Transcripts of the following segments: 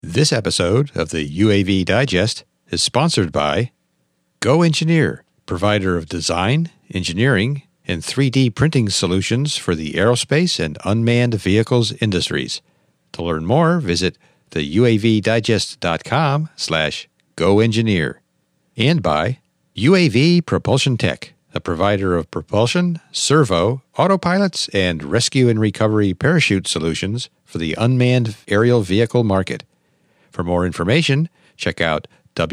This episode of the UAV Digest is sponsored by Go Engineer, provider of design, engineering, and 3D printing solutions for the aerospace and unmanned vehicles industries. To learn more, visit the uavdigest.com/goengineer. And by UAV Propulsion Tech, a provider of propulsion, servo, autopilots, and rescue and recovery parachute solutions for the unmanned aerial vehicle market. For more information, check out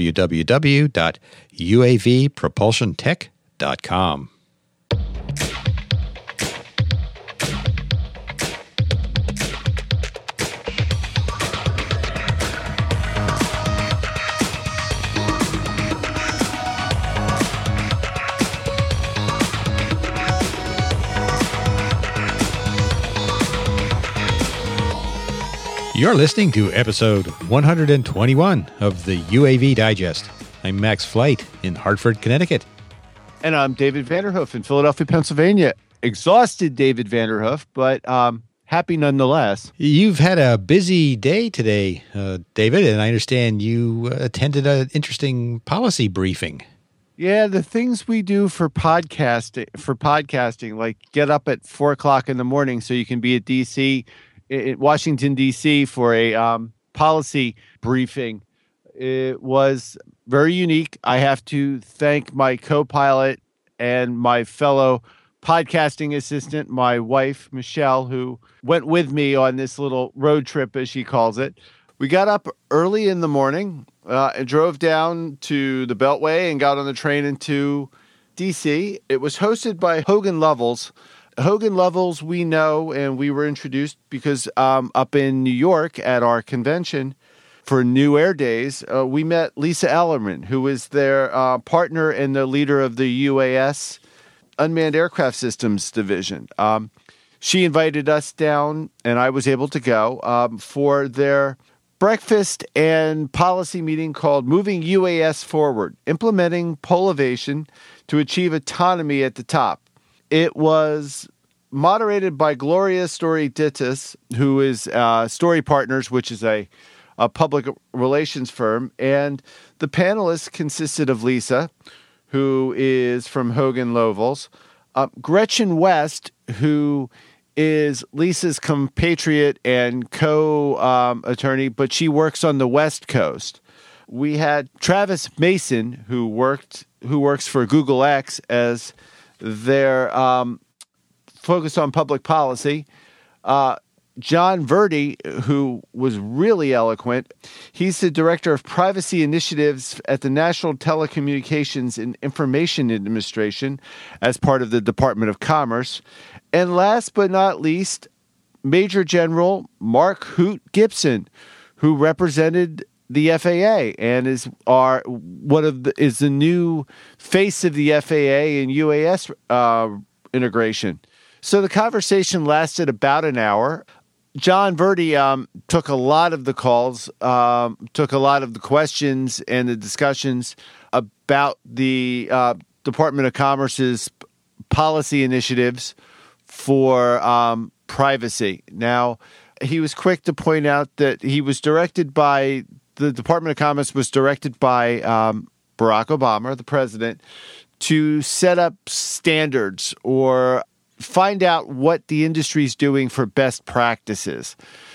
www.uavpropulsiontech.com. You're listening to episode 121 of the UAV Digest. I'm Max Flight in Hartford, Connecticut. And I'm David Vanderhoof in Philadelphia, Pennsylvania. Exhausted David Vanderhoof, but happy nonetheless. You've had a busy day today, David, and I understand you attended an interesting policy briefing. Yeah, the things we do for podcasting, like get up at 4 o'clock in the morning so you can be at Washington, D.C. for a policy briefing. It was very unique. I have to thank my co-pilot and my fellow podcasting assistant, my wife, Michelle, who went with me on this little road trip, as she calls it. We got up early in the morning and drove down to the Beltway and got on the train into D.C. It was hosted by Hogan Lovells. Hogan Lovells, we know, and we were introduced because up in New York at our convention for New Air Days, we met Lisa Ellerman, who is their partner and the leader of the UAS Unmanned Aircraft Systems Division. She invited us down, and I was able to go for their breakfast and policy meeting called Moving UAS Forward, Implementing Polivation to Achieve Autonomy at the Top. It was moderated by Gloria Story-Dittis, who is Story Partners, which is a public relations firm. And the panelists consisted of Lisa, who is from Hogan Lovells, Gretchen West, who is Lisa's compatriot and co-attorney, but she works on the West Coast. We had Travis Mason, who works for Google X as their focus on public policy. John Verdi, who was really eloquent. He's the director of privacy initiatives at the National Telecommunications and Information Administration as part of the Department of Commerce. And last but not least, Major General Mark Hoot Gibson, who represented the FAA and is the new face of the FAA and UAS integration. So the conversation lasted about an hour. John Verdi took a lot of the calls, took a lot of the questions and the discussions about the Department of Commerce's policy initiatives for privacy. Now, he was quick to point out that the Department of Commerce was directed by Barack Obama, the president, to set up standards or find out what the industry is doing for best practices.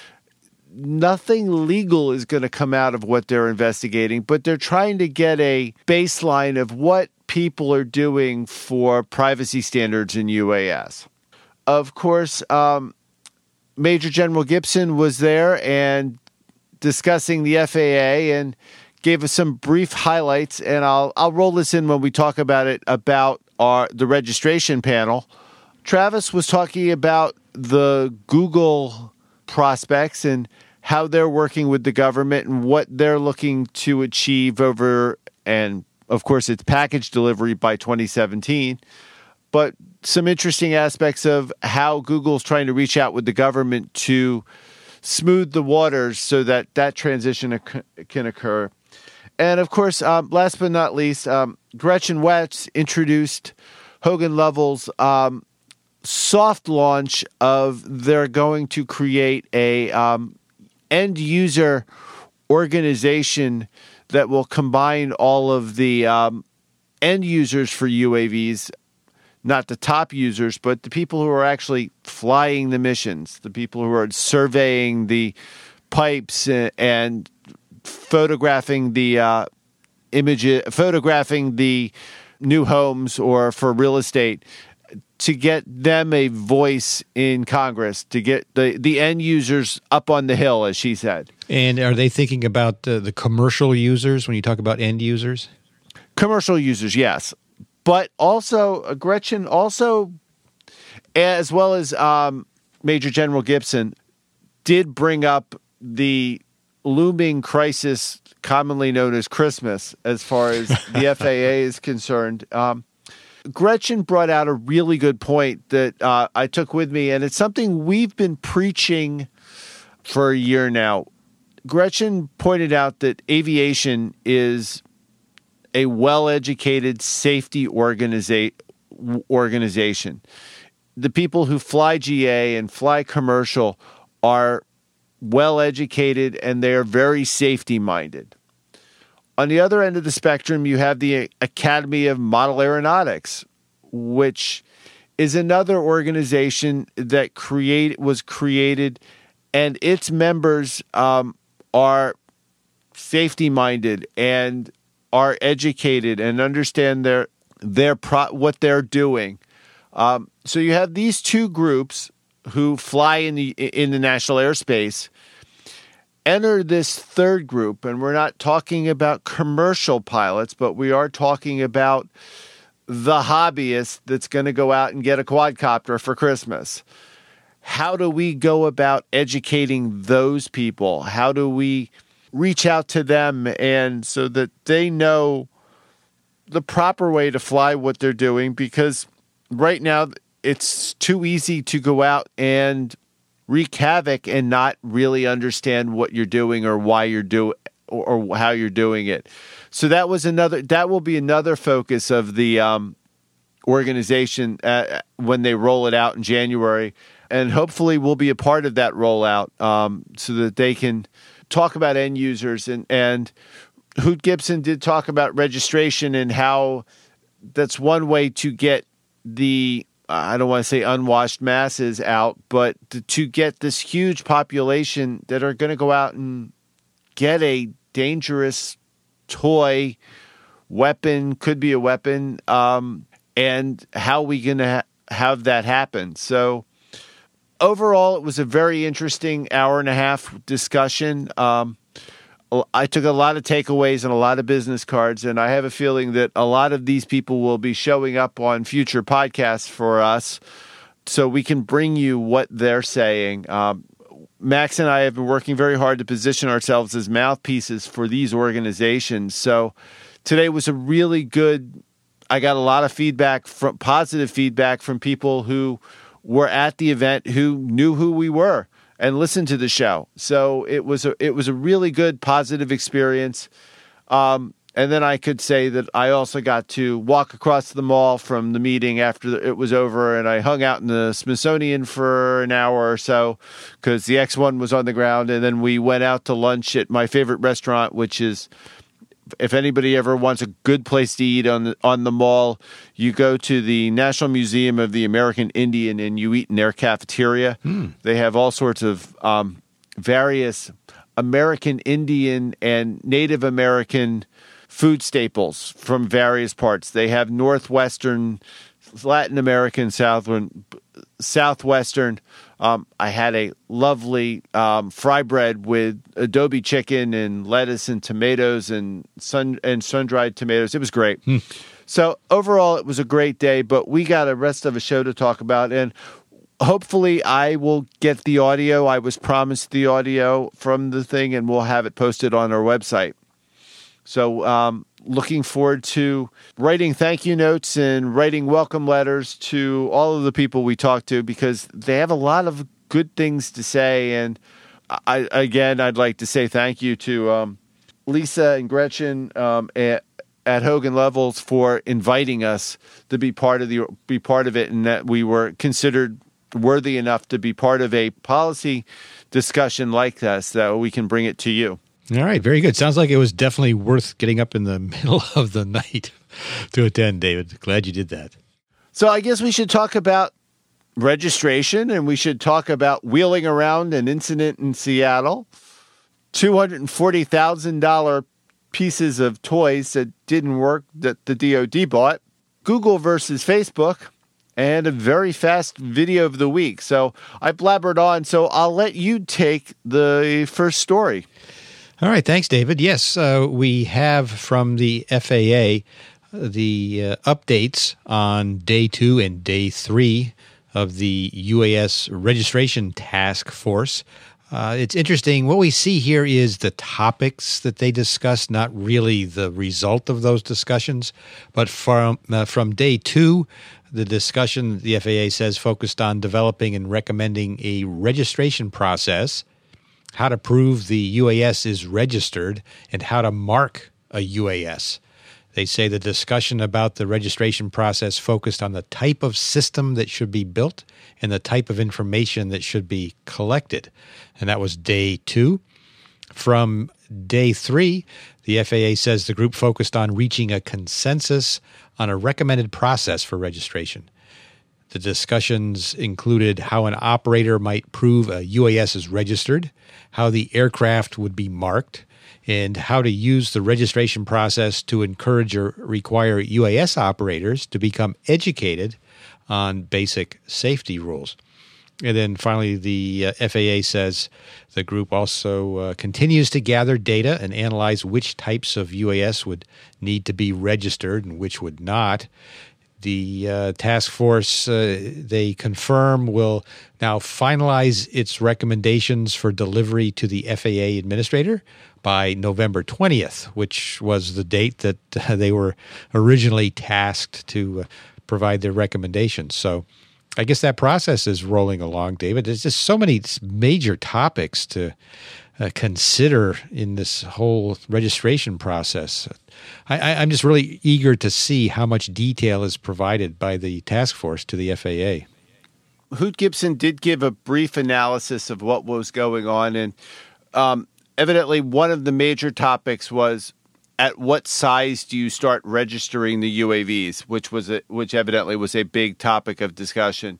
Nothing legal is going to come out of what they're investigating, but they're trying to get a baseline of what people are doing for privacy standards in UAS. Of course, Major General Gibson was there and discussing the FAA and gave us some brief highlights, and I'll roll this in when we talk about it, about the registration panel. Travis was talking about the Google prospects and how they're working with the government and what they're looking to achieve and of course it's package delivery by 2017, but some interesting aspects of how Google's trying to reach out with the government to smooth the waters so that transition can occur. And of course, last but not least, Gretchen West introduced Hogan Lovells' soft launch of they're going to create a end user organization that will combine all of the end users for UAVs, not the top users, but the people who are actually flying the missions, the people who are surveying the pipes and photographing the photographing the new homes or for real estate, to get them a voice in Congress, to get the end users up on the hill, as she said. And are they thinking about the commercial users when you talk about end users? Commercial users, yes. But also, Gretchen also, as well as Major General Gibson, did bring up the looming crisis commonly known as Christmas as far as the FAA is concerned. Gretchen brought out a really good point that I took with me, and it's something we've been preaching for a year now. Gretchen pointed out that aviation is a well-educated safety organization. The people who fly GA and fly commercial are well-educated, and they are very safety-minded. On the other end of the spectrum, you have the Academy of Model Aeronautics, which is another organization that was created, and its members are safety-minded and are educated and understand what they're doing. So you have these two groups who fly in the national airspace. Enter this third group, and we're not talking about commercial pilots, but we are talking about the hobbyist that's going to go out and get a quadcopter for Christmas. How do we go about educating those people? How do we reach out to them and so that they know the proper way to fly what they're doing? Because right now it's too easy to go out and wreak havoc and not really understand what you're doing or why you're doing or how you're doing it. So that will be another focus of the organization when they roll it out in January, and hopefully we'll be a part of that rollout so that they can talk about end users. And Hoot Gibson did talk about registration and how that's one way to get the I don't want to say unwashed masses out, but to get this huge population that are going to go out and get a dangerous toy weapon, could be a weapon, and how we going to have that happen. So overall, it was a very interesting hour and a half discussion. I took a lot of takeaways and a lot of business cards, and I have a feeling that a lot of these people will be showing up on future podcasts for us so we can bring you what they're saying. Max and I have been working very hard to position ourselves as mouthpieces for these organizations. So today was a really good, I got a lot of positive feedback from people who were at the event who knew who we were and listen to the show. So it was a really good, positive experience. And then I could say that I also got to walk across the mall from the meeting after it was over, and I hung out in the Smithsonian for an hour or so because the X1 was on the ground, and then we went out to lunch at my favorite restaurant, which is, if anybody ever wants a good place to eat on the mall, you go to the National Museum of the American Indian and you eat in their cafeteria. They have all sorts of various American Indian and Native American food staples from various parts. They have Northwestern, Latin American, Southwestern. I had a lovely fry bread with adobe chicken and lettuce and tomatoes and sun-dried tomatoes. It was great. So overall, it was a great day, but we got a rest of a show to talk about, and hopefully I will get the audio. I was promised the audio from the thing, and we'll have it posted on our website. So looking forward to writing thank you notes and writing welcome letters to all of the people we talked to, because they have a lot of good things to say. And I'd like to say thank you to Lisa and Gretchen at Hogan Levels for inviting us to be part of it, and that we were considered worthy enough to be part of a policy discussion like this, that we can bring it to you. All right, very good. Sounds like it was definitely worth getting up in the middle of the night to attend, David. Glad you did that. So I guess we should talk about registration, and we should talk about wheeling around an incident in Seattle. $240,000 pieces of toys that didn't work that the DoD bought. Google versus Facebook. And a very fast video of the week. So I blabbered on, so I'll let you take the first story. All right, thanks, David. Yes, we have from the FAA the updates on day 2 and day 3 of the UAS registration task force. It's interesting. What we see here is the topics that they discuss, not really the result of those discussions. But from day 2, the discussion, the FAA says, focused on developing and recommending a registration process, how to prove the UAS is registered, and how to mark a UAS. They say the discussion about the registration process focused on the type of system that should be built and the type of information that should be collected. And that was day 2. From day 3, the FAA says the group focused on reaching a consensus on a recommended process for registration. The discussions included how an operator might prove a UAS is registered, how the aircraft would be marked, and how to use the registration process to encourage or require UAS operators to become educated on basic safety rules. And then finally, the FAA says the group also continues to gather data and analyze which types of UAS would need to be registered and which would not. The task force, they confirm, will now finalize its recommendations for delivery to the FAA administrator by November 20th, which was the date that they were originally tasked to provide their recommendations. So I guess that process is rolling along, David. There's just so many major topics to consider in this whole registration process. I'm just really eager to see how much detail is provided by the task force to the FAA. Hoot Gibson did give a brief analysis of what was going on, and evidently one of the major topics was at what size do you start registering the UAVs, which evidently was a big topic of discussion.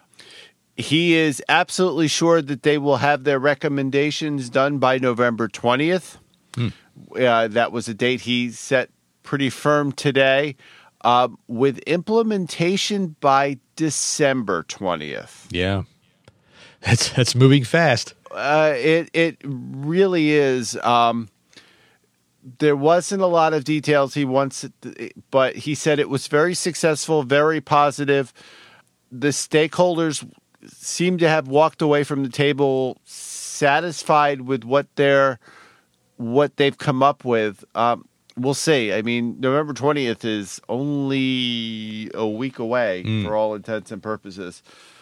He is absolutely sure that they will have their recommendations done by November 20th. That was a date he set pretty firm today, with implementation by December 20th. Yeah, that's moving fast. It really is. There wasn't a lot of details he wants, but he said it was very successful, very positive. The stakeholders seem to have walked away from the table satisfied with what they've come up with. We'll see. I mean, November 20th is only a week away for all intents and purposes.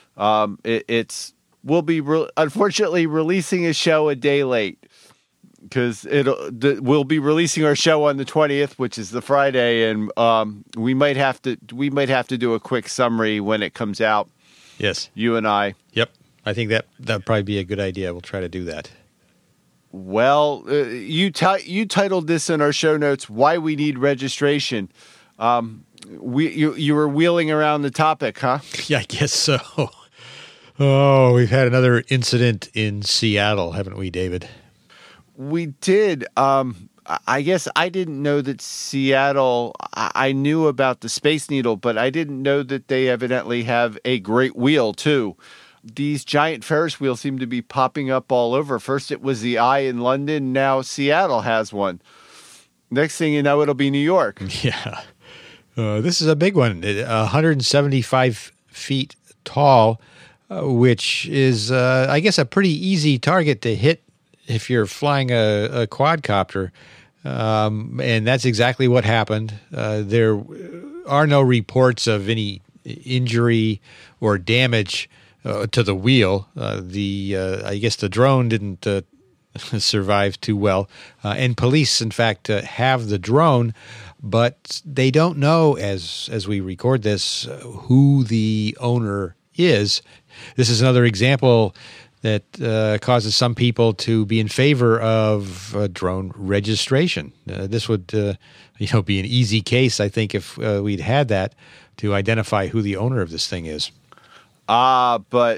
We'll be unfortunately releasing a show a day late, because we'll be releasing our show on the 20th, which is the Friday, and we might have to do a quick summary when it comes out. Yes, you and I. Yep, I think that'd probably be a good idea. We'll try to do that. Well, you titled this in our show notes, "Why We Need Registration." You were wheeling around the topic, huh? Yeah, I guess so. Oh, we've had another incident in Seattle, haven't we, David? We did. I guess I didn't know that Seattle, I knew about the Space Needle, but I didn't know that they evidently have a great wheel, too. These giant Ferris wheels seem to be popping up all over. First it was the Eye in London, now Seattle has one. Next thing you know, it'll be New York. Yeah. This is a big one, 175 feet tall, which is, I guess, a pretty easy target to hit if you're flying a quadcopter. And that's exactly what happened. There are no reports of any injury or damage to the wheel. I guess the drone didn't survive too well. And police, in fact, have the drone, but they don't know, as we record this, who the owner is. This is another example that causes some people to be in favor of drone registration. This would, be an easy case, I think, if we'd had that to identify who the owner of this thing is. But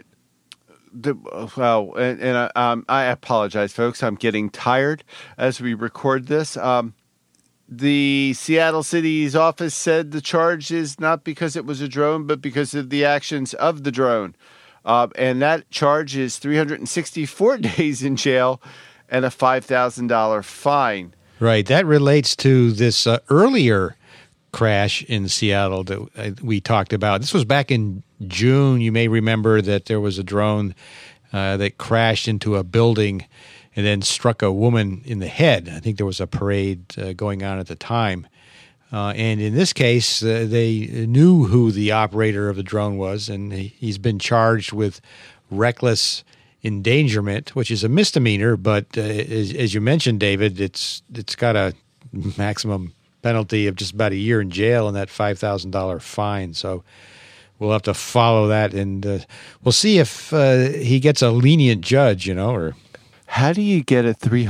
I apologize, folks. I'm getting tired as we record this. The Seattle City's office said the charge is not because it was a drone, but because of the actions of the drone. And that charge is 364 days in jail and a $5,000 fine. Right. That relates to this earlier crash in Seattle that we talked about. This was back in June. You may remember that there was a drone that crashed into a building and then struck a woman in the head. I think there was a parade going on at the time. And in this case, they knew who the operator of the drone was, and he's been charged with reckless endangerment, which is a misdemeanor. But as you mentioned, David, it's got a maximum penalty of just about a year in jail and that $5,000 fine. So we'll have to follow that, and we'll see if he gets a lenient judge, or... How do you get a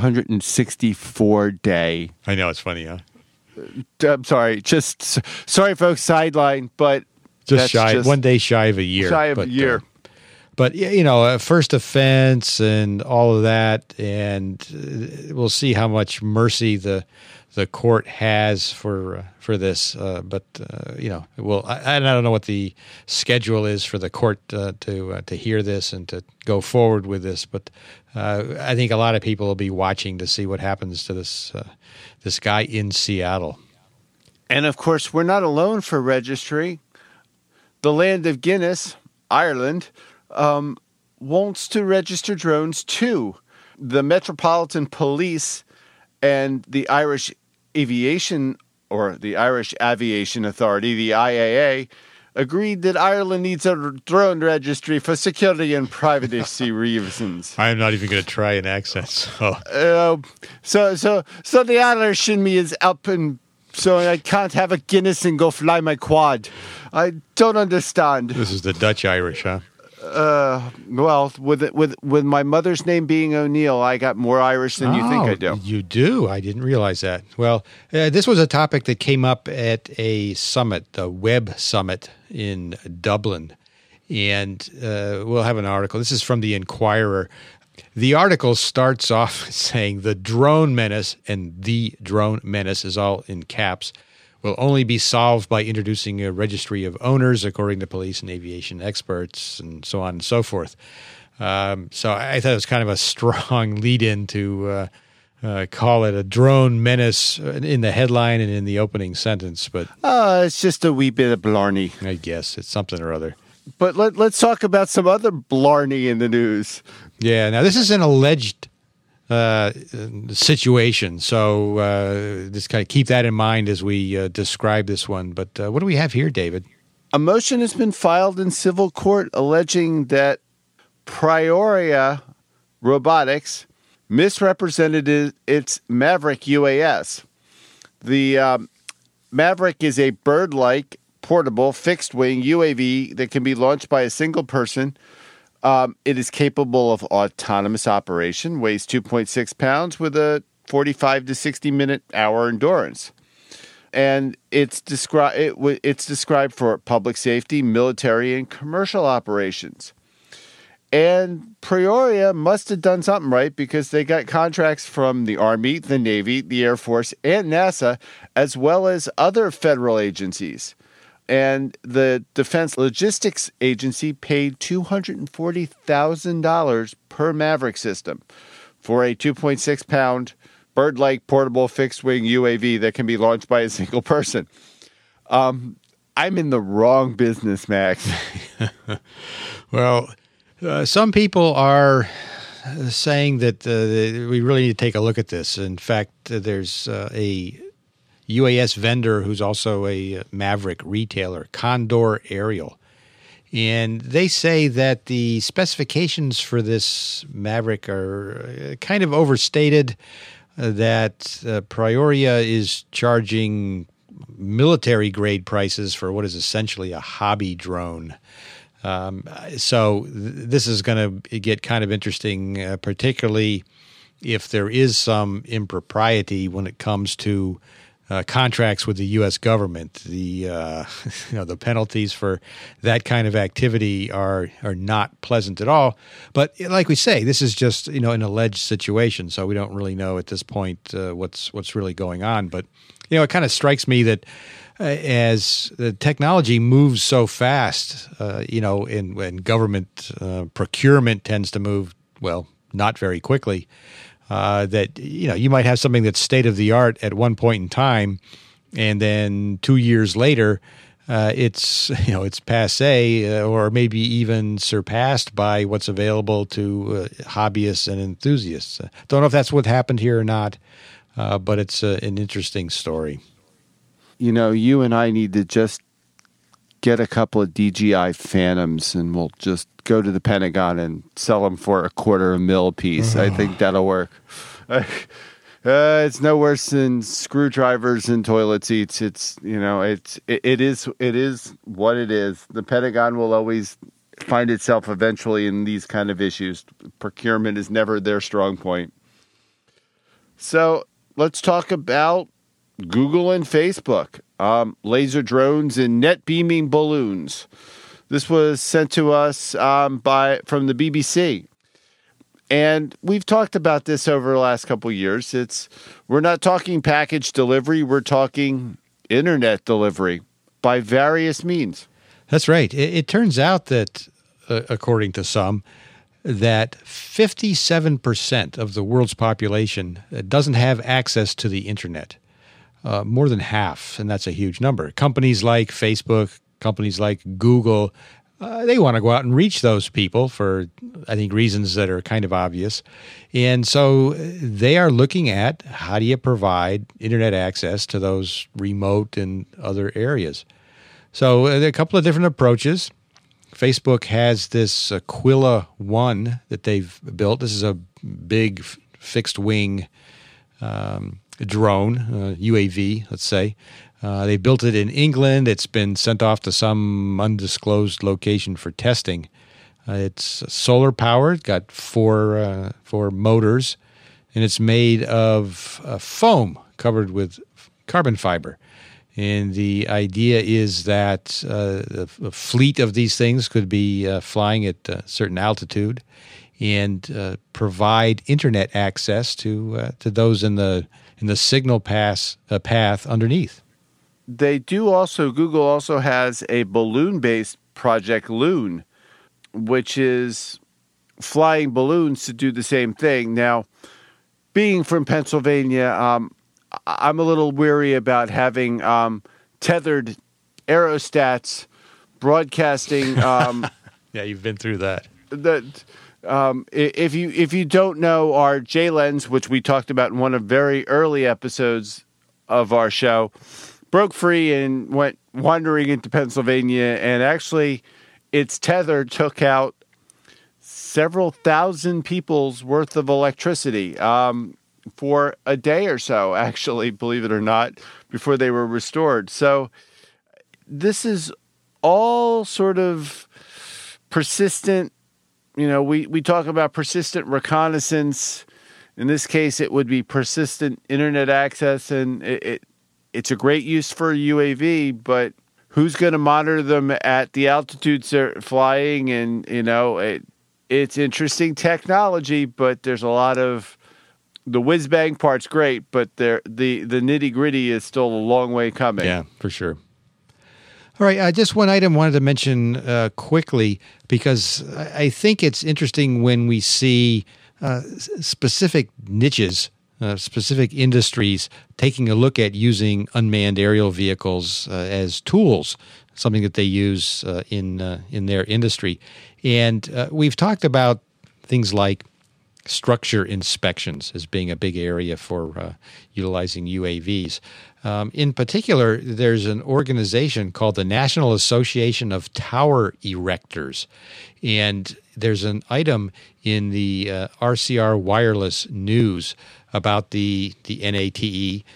364-day? I know, it's funny, huh? I'm sorry. Sorry, folks, sideline, but... Just 1 day shy of a year. Shy of a year. But, first offense and all of that, and we'll see how much mercy the court has for this. But I don't know what the schedule is for the court to hear this and to go forward with this. But I think a lot of people will be watching to see what happens to this guy in Seattle. And of course, we're not alone for registry. The land of Guinness, Ireland, wants to register drones too. The Metropolitan Police and the Irish Aviation Authority, the IAA, agreed that Ireland needs a drone registry for security and privacy reasons. I'm not even going to try an accent. So the Irish in me is up, and so I can't have a Guinness and go fly my quad. I don't understand. This is the Dutch Irish, huh? Well, with my mother's name being O'Neill, I got more Irish than you think I do. You do? I didn't realize that. Well, this was a topic that came up at a summit, the Web Summit in Dublin, and we'll have an article. This is from the Inquirer. The article starts off saying the drone menace, and the drone menace is all in caps, will only be solved by introducing a registry of owners, according to police and aviation experts, and so on and so forth. So I thought it was kind of a strong lead-in to call it a drone menace in the headline and in the opening sentence. But it's just a wee bit of blarney. I guess it's something or other. But let's talk about some other blarney in the news. Yeah, now this is an alleged situation, so just kind of keep that in mind as we describe this one. But what do we have here, David? A motion has been filed in civil court alleging that Prioria Robotics misrepresented its Maverick UAS. The Maverick is a bird-like, portable, fixed-wing UAV that can be launched by a single person. It is capable of autonomous operation, weighs 2.6 pounds with a 45 to 60 minute hour endurance. And it's described for public safety, military, and commercial operations. And Prioria must have done something right because they got contracts from the Army, the Navy, the Air Force, and NASA, as well as other federal agencies. And the Defense Logistics Agency paid $240,000 per Maverick system for a 2.6-pound bird-like portable fixed-wing UAV that can be launched by a single person. I'm in the wrong business, Max. Well, some people are saying that we really need to take a look at this. In fact, there's a UAS vendor who's also a Maverick retailer, Condor Aerial. And they say that the specifications for this Maverick are kind of overstated, that Prioria is charging military-grade prices for what is essentially a hobby drone. So this is going to get kind of interesting, particularly if there is some impropriety when it comes to contracts with the U.S. government. The penalties for that kind of activity are not pleasant at all. But like we say, this is just an alleged situation, so we don't really know at this point what's really going on. But it kind of strikes me that as the technology moves so fast, and government procurement tends to move not very quickly. That you might have something that's state of the art at one point in time, and then 2 years later, it's passé or maybe even surpassed by what's available to hobbyists and enthusiasts. Don't know if that's what happened here or not, but it's an interesting story. You and I need to just get a couple of DJI Phantoms, and we'll just go to the Pentagon and sell them for $250,000 a piece. I think that'll work. It's no worse than screwdrivers and toilet seats. It is what it is. The Pentagon will always find itself eventually in these kind of issues. Procurement is never their strong point. So let's talk about Google and Facebook, laser drones and net beaming balloons. This was sent to us from the BBC. And we've talked about this over the last couple of years. We're not talking package delivery. We're talking internet delivery by various means. That's right. It turns out that, according to some, that 57% of the world's population doesn't have access to the internet. More than half, and that's a huge number. Companies like Facebook, companies like Google, they want to go out and reach those people for, I think, reasons that are kind of obvious. And so they are looking at how do you provide internet access to those remote and other areas. So there are a couple of different approaches. Facebook has this Aquila One that they've built. This is a big fixed-wing drone, UAV, let's say. They built it in England. It's been sent off to some undisclosed location for testing. It's solar powered, got four motors, and it's made of foam covered with carbon fiber. And the idea is that a fleet of these things could be flying at a certain altitude and provide internet access to those in the signal path underneath. They do also, Google also has a balloon-based Project Loon, which is flying balloons to do the same thing. Now, being from Pennsylvania, I'm a little weary about having tethered aerostats broadcasting. Yeah, you've been through that. If you don't know our JLens, which we talked about in one of very early episodes of our show, broke free and went wandering into Pennsylvania, and actually its tether took out several thousand people's worth of electricity for a day or so, actually, believe it or not, before they were restored. So this is all sort of persistent. We talk about persistent reconnaissance. In this case, it would be persistent internet access, and it's a great use for a UAV, but who's going to monitor them at the altitudes they're flying? And, it's interesting technology, but there's a lot of the whiz-bang part's great, but the nitty-gritty is still a long way coming. Yeah, for sure. All right, just one item I wanted to mention quickly, because I think it's interesting when we see specific niches, specific industries taking a look at using unmanned aerial vehicles as tools, something that they use in their industry. And we've talked about things like structure inspections as being a big area for utilizing UAVs. In particular, there's an organization called the National Association of Tower Erectors, and there's an item in the RCR Wireless News about the NATE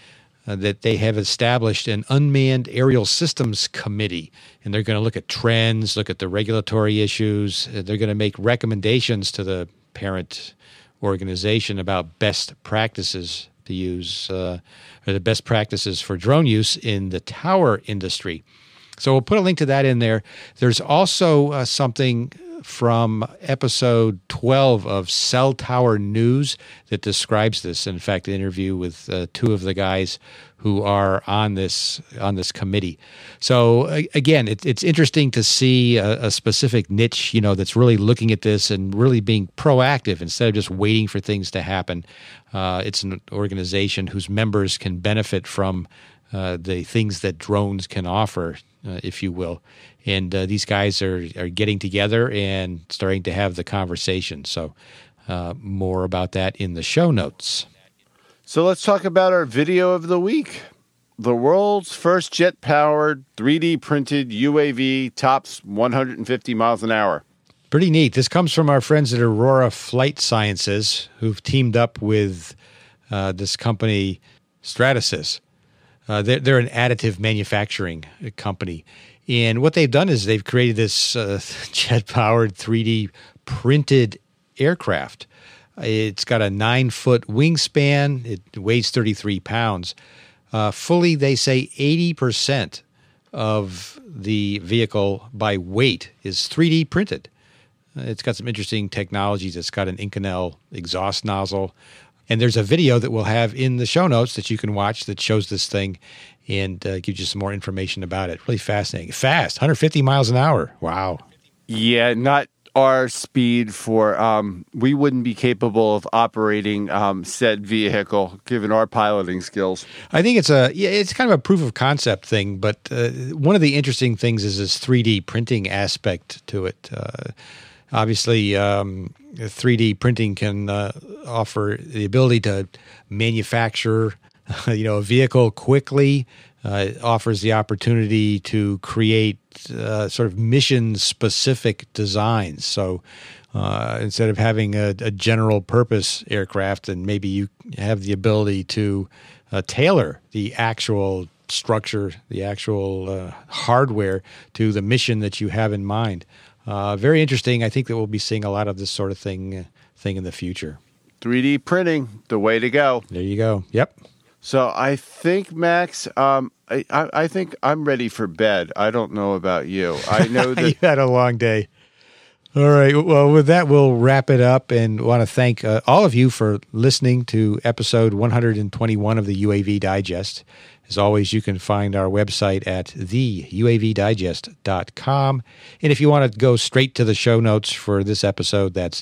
that they have established an unmanned aerial systems committee, and they're going to look at trends, look at the regulatory issues. They're going to make recommendations to the parent organization about best practices to use, or the best practices for drone use in the tower industry. So we'll put a link to that in there. There's also something from episode 12 of Cell Tower News that describes this. In fact, an interview with two of the guys who are on this committee. So again, it's interesting to see a specific niche, that's really looking at this and really being proactive instead of just waiting for things to happen. It's an organization whose members can benefit from the things that drones can offer, if you will. And these guys are getting together and starting to have the conversation. So more about that in the show notes. So let's talk about our video of the week. The world's first jet-powered, 3D printed UAV tops 150 miles an hour. Pretty neat. This comes from our friends at Aurora Flight Sciences, who've teamed up with this company, Stratasys. They're an additive manufacturing company. And what they've done is they've created this jet-powered 3D printed aircraft. It's got a 9-foot wingspan. It weighs 33 pounds. Fully, they say 80% of the vehicle by weight is 3D printed. It's got some interesting technologies. It's got an Inconel exhaust nozzle. And there's a video that we'll have in the show notes that you can watch that shows this thing and gives you some more information about it. Really fascinating. Fast, 150 miles an hour. Wow. Yeah, not our speed for we wouldn't be capable of operating said vehicle given our piloting skills. I think it's kind of a proof of concept thing, but one of the interesting things is this 3D printing aspect to it. Obviously, 3D printing can offer the ability to manufacture, a vehicle quickly. It offers the opportunity to create sort of mission-specific designs. So instead of having a general purpose aircraft, and maybe you have the ability to tailor the actual structure, the actual hardware to the mission that you have in mind. Very interesting. I think that we'll be seeing a lot of this sort of thing in the future. 3D printing, the way to go. There you go. Yep. So I think, Max, I think I'm ready for bed. I don't know about you. I know that you had a long day. All right. Well, with that, we'll wrap it up and want to thank all of you for listening to episode 121 of the UAV Digest. As always, you can find our website at theuavdigest.com. And if you want to go straight to the show notes for this episode, that's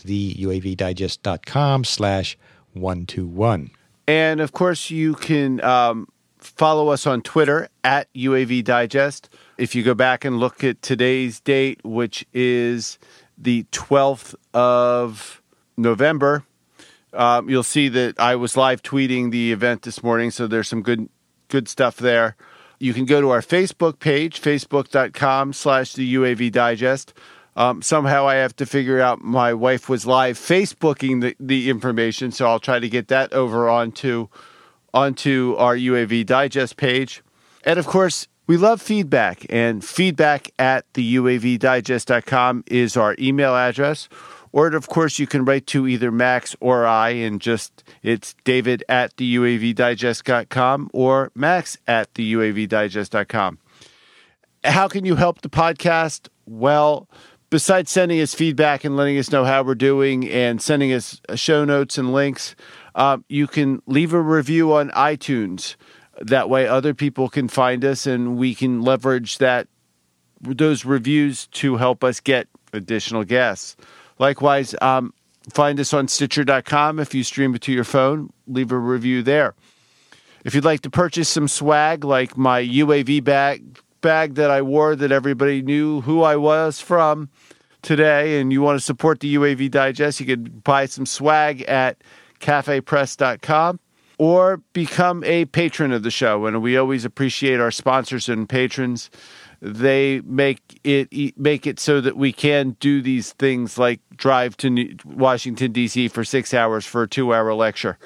theuavdigest.com/121. And, of course, you can follow us on Twitter at UAV Digest. If you go back and look at today's date, which is the 12th of November, you'll see that I was live tweeting the event this morning, so there's some good stuff there. You can go to our Facebook page, facebook.com/the UAV Digest. Somehow I have to figure out my wife was live Facebooking the information, so I'll try to get that over onto our UAV Digest page. And, of course, we love feedback, and feedback at theuavdigest.com is our email address. Or, of course, you can write to either Max or I, and it's David at theuavdigest.com or Max at theuavdigest.com. How can you help the podcast? Well, besides sending us feedback and letting us know how we're doing and sending us show notes and links, you can leave a review on iTunes. That way other people can find us and we can leverage those reviews to help us get additional guests. Likewise, find us on Stitcher.com. If you stream it to your phone, leave a review there. If you'd like to purchase some swag, like my UAV bag that I wore that everybody knew who I was from today, and you want to support the UAV Digest, you could buy some swag at cafepress.com or become a patron of the show. And we always appreciate our sponsors and patrons. They make it so that we can do these things like drive to Washington, D.C. for 6 hours for a 2-hour lecture.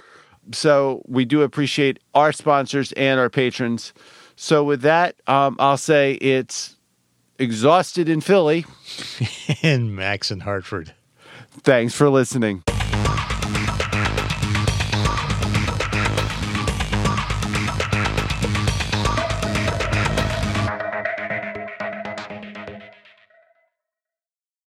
So we do appreciate our sponsors and our patrons. So with that, I'll say it's Exhausted in Philly. And Max in Hartford. Thanks for listening.